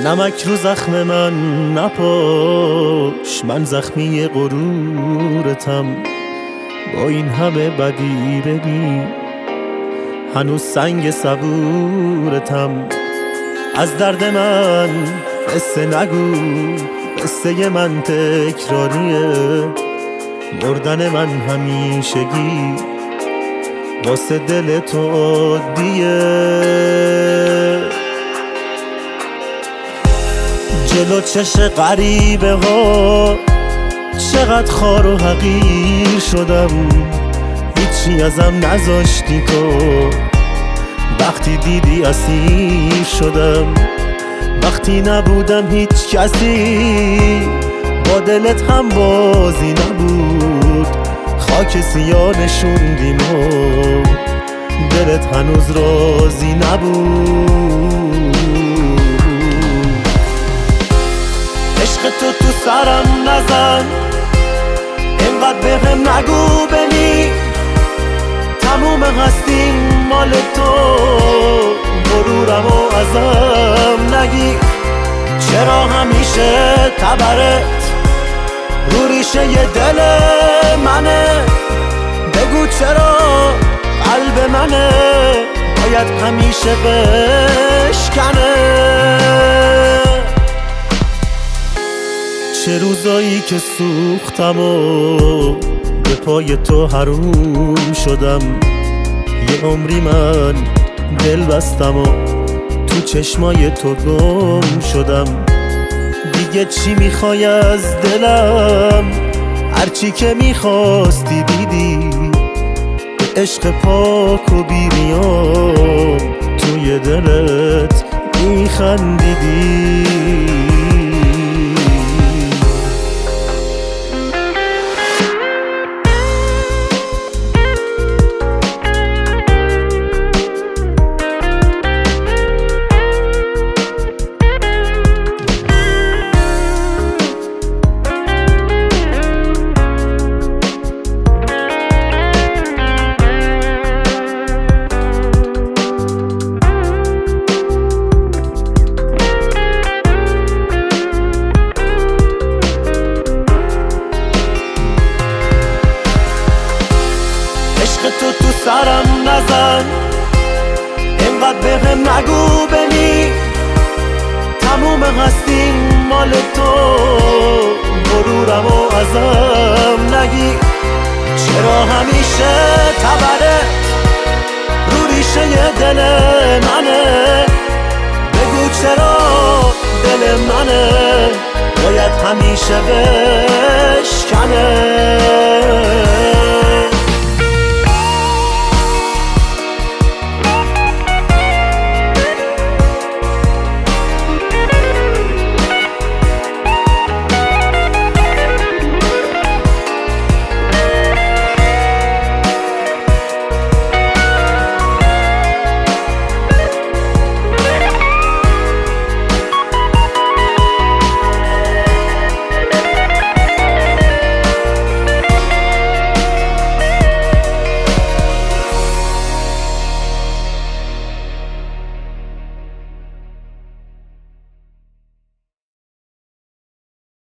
نمک رو زخم من نپاش، من زخمی غرورتم. با این همه بدی ببین هنوز سنگ صبورتم. از درد من قصه نگو، قصه من تکراریه. مردن من همیشگی واسه دل تو عادیه. جلو چش غریبه ها چقدر خار و حقیر شدم، هیچی ازم نذاشتی تو. وقتی دیدی اسیر شدم، وقتی نبودم هیچ کسی، با دلت هم بازی نبود. خاک سیاه نشوندیم و دلت هنوز راضی نبود. عشق تو سرم نزن، اینقدر بهم نگو بمیر. تموم هستیم مال تو، غرورمو ازم نگیر. چرا همیشه تبرت رو ریشه ی دل منه؟ بگو چرا قلب منه باید همیشه بشکنه؟ چه روزایی که سوختم و به پای تو حروم شدم. یه عمری من دل بستم و تو چشمای تو گم شدم. دیگه چی میخوای از دلم؟ هرچی که میخواستی دیدی. به عشق پاک و بی‌ریام توی دلت میخندیدی. تو سرم نزن، اینقدر بهم نگو بمیر. تموم هستیم مال تو، غرورمو ازم نگیر. چرا همیشه تبرت رو ریشه ی دل منه؟ بگو چرا دل منه باید همیشه بشکنه؟